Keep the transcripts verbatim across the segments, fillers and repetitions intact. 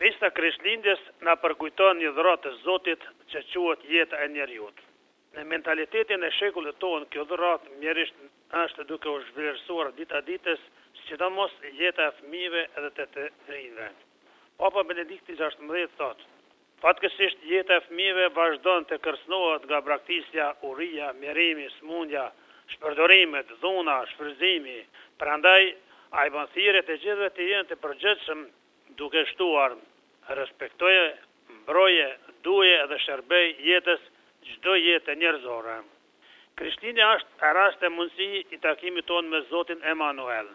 Festa Krishtlindjes na përkujton një dhuratë të Zotit që quhet jeta e njerëzit. Në mentalitetin e shekullit tonë, kjo dhuratë mjerisht është duke u zhvlerësuar dita ditës, sidomos jeta e fëmijëve edhe të të rinjve. Papa Benedikti gjashtëmbëdhjetë thotë: fatkeqësisht jeta e fëmijëve vazhdon të kërcënohet nga braktisja, urria, mjerimi, smundja, shpërdorimet, dhuna, shfrytëzimi. Prandaj ai bën thirrje të gjithëve të jenë të përgjithshëm duke shtuar, respektoje, mbroje, duje edhe shërbej jetës çdo jetë njerëzore. Krishtlindja është rast e mundësi i takimit tonë me Zotin Emanuel.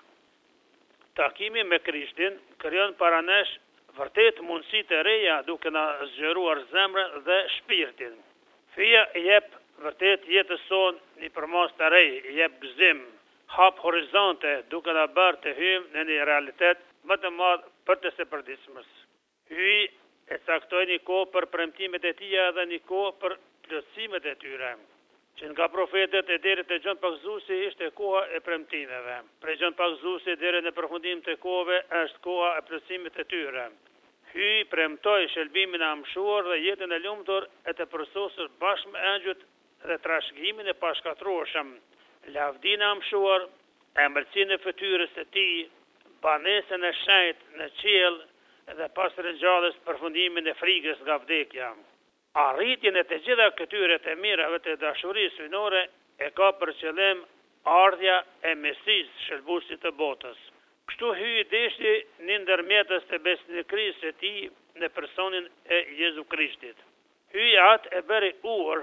Takimi me Krishtin krijon para nesh vërtet mundësi të reja duke na zgjeruar zemrën dhe shpirtin. Fija jep vërtet jetës sonë një përmas të rej, jep gëzim, hap horizonte duke na bërë të hyjmë në një realitet më të madh për të së përditshmës. Hyj e caktoi një kohë për premtimet e tij dhe një kohë për plotësimet e tyre, që nga profetët e deri te Gjon Pagzuesi ishte koha e premtimeve. Prej Gjon Pagzuesi deri në përfundim të kohëve është koha e plotësimit të tyre. Hyj premtoi shëlbimin e amshuar dhe jetën e lumtur e të përsosur bashkë me angjëjt dhe trashëgimin e pashkatrueshëm, lavdinë e amshuar, emërcinë e fytyrës së tij, banesën e shenjtë në qiell dhe pas ringjalljes përfundimin e frikës nga vdekja. Arritjen e të gjitha këtyre të mirave të dashurisë hyjnore e ka për qëllim ardhja e Mesisë, shëlbuesit të botës. Kështu hyi deshti një ndërmjetës të besnikërisë së tij në personin e Jezu Krishtit. Hyi atë e bëri urë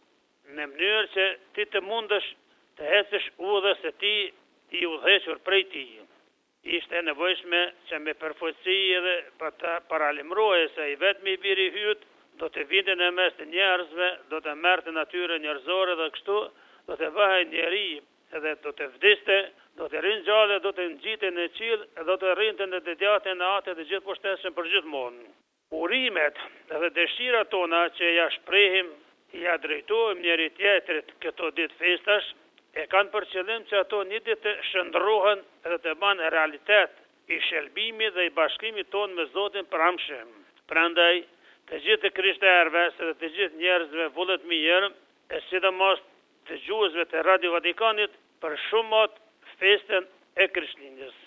në mënyrë që ti të mundësh të ecësh udhës së tij i udhëhequr prej tij. Ishte nevojshme që me përfaqësi edhe për të paralimroje se i vetmi i biri i hyjt do të vinte në mes të njerëzve, do të merrte natyrën njerëzore dhe kështu do të bëhej njeri edhe do të vdiste, do të rinë gjallë, do të ngjite në qiell, do të rrinte në të djatën e atë të gjithë poshtetshëm për gjithmonë. Urimet dhe dëshirat tona që ja shprehim, ja drejtojmë njëri tjetrit këto ditë festash, e kanë për qëllim që ato një ditë të shndrohen dhe të banë realitet i shëlbimit dhe i bashkimit tonë me Zotin Pramshëm. Prandaj, të gjithë krishterëve dhe të gjithë njerëzve vullet mirë, e sidomos të dëgjuesve të Radio Vatikanit për shumë festën e Krishtlindjes.